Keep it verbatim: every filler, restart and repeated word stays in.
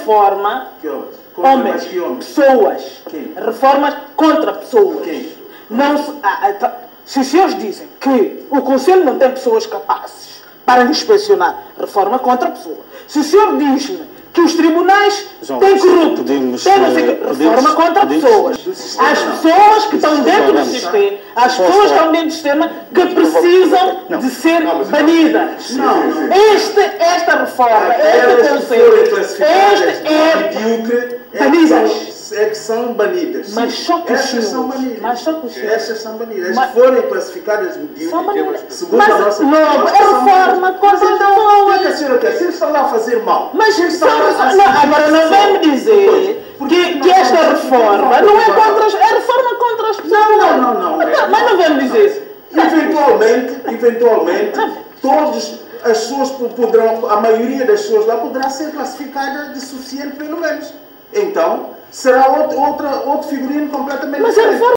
reforma Que homens? Contra homens, mais que homens? pessoas. Quem? Reformas contra pessoas. Quem? Não se, ah, ah, tá. Se os senhores dizem que o Conselho não tem pessoas capazes para inspecionar, reforma contra pessoas. Se o senhor diz-me que os tribunais João, têm corrupto, podemos, têm não sei eh, que, podemos- reforma contra podemos- pessoas. do sistema, As não. pessoas que estão Do dentro do sistema, sistema, as Posso pessoas que falar? estão dentro do sistema que precisam Não. de ser Não, mas- banidas. Não. Este, esta reforma, Aquelas este que conselho, forem classificadas este de é medíocre é que banidas. são- é que são banidas. Mas só que os Essas são senhores- banidas. mas só que os senhores- Essas são banidas. As Mas- que forem classificadas de medíocre, São banidas. segundo a Mas nossa não, proposta, é são reforma banidas. contra Mas as então, o que é que a pessoas. senhora quer? Se eles estão lá a fazer mal. Mas se eles são, estão lá a não, fazer agora não vem me dizer Porque que, nós que esta vamos- reforma não é contra as, é reforma contra as pessoas. Não, não, não. Então, mas não vem me dizer. Eventualmente, eventualmente, todos as pessoas poderão, a maioria das pessoas lá poderá ser classificada de suficiente pelo menos. Então, será outro, outra, outro figurino completamente Mas a diferente. reforma